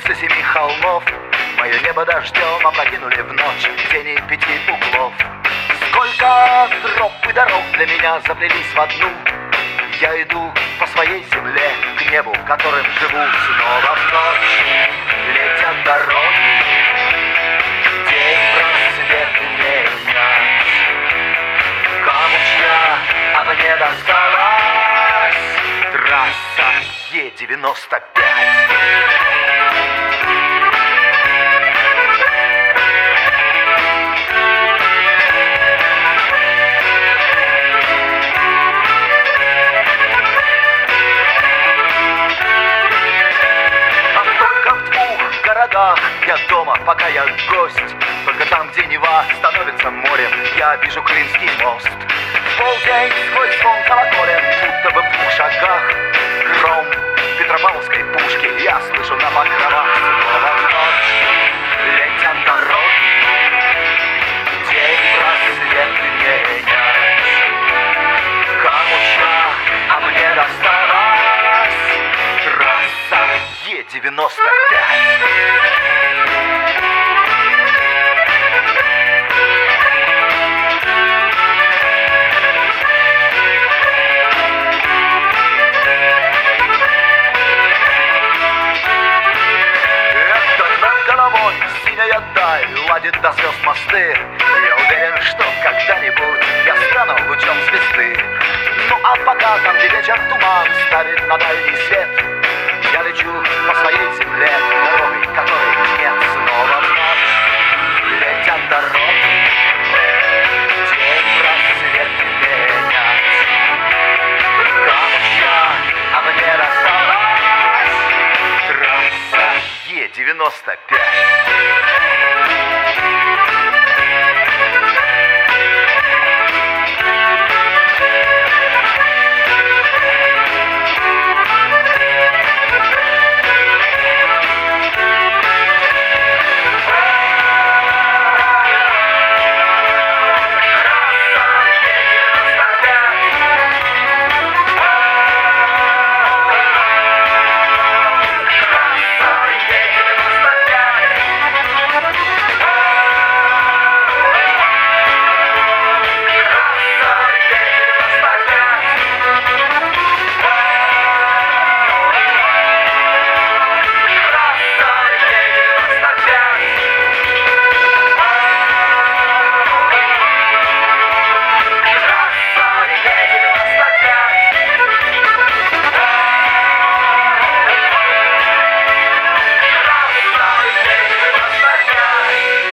после 7 холмов мое небо дождем опрокинули в ночь тени 5 углов. Сколько троп и дорог для меня заплелись в одну. Я иду по своей земле к небу, которым живу. Снова в ночь летят дороги, день просвет менять. Камучья, а мне досталась трасса Е-95. Я дома, пока я гость. Только там, где Нева становится морем, я вижу Клинский мост. В полдень сквозь звон колоколен, будто бы в 2 шагах гром Петропавловской пушки я слышу на покровах. Снова в ночь летят дороги, день просвет менять. Камуча, а мне досталась трасса Е-95. Синяя даль ладит до звезд мосты. Я уверен, что когда-нибудь я стану лучом звезды. Ну а пока там, где вечер туман ставит на дальний свет, я лечу по своей земле дорогой, которой нет. Снова в ночь летят дороги, день просвет менять. Камуча, а мне досталась трасса Е-95.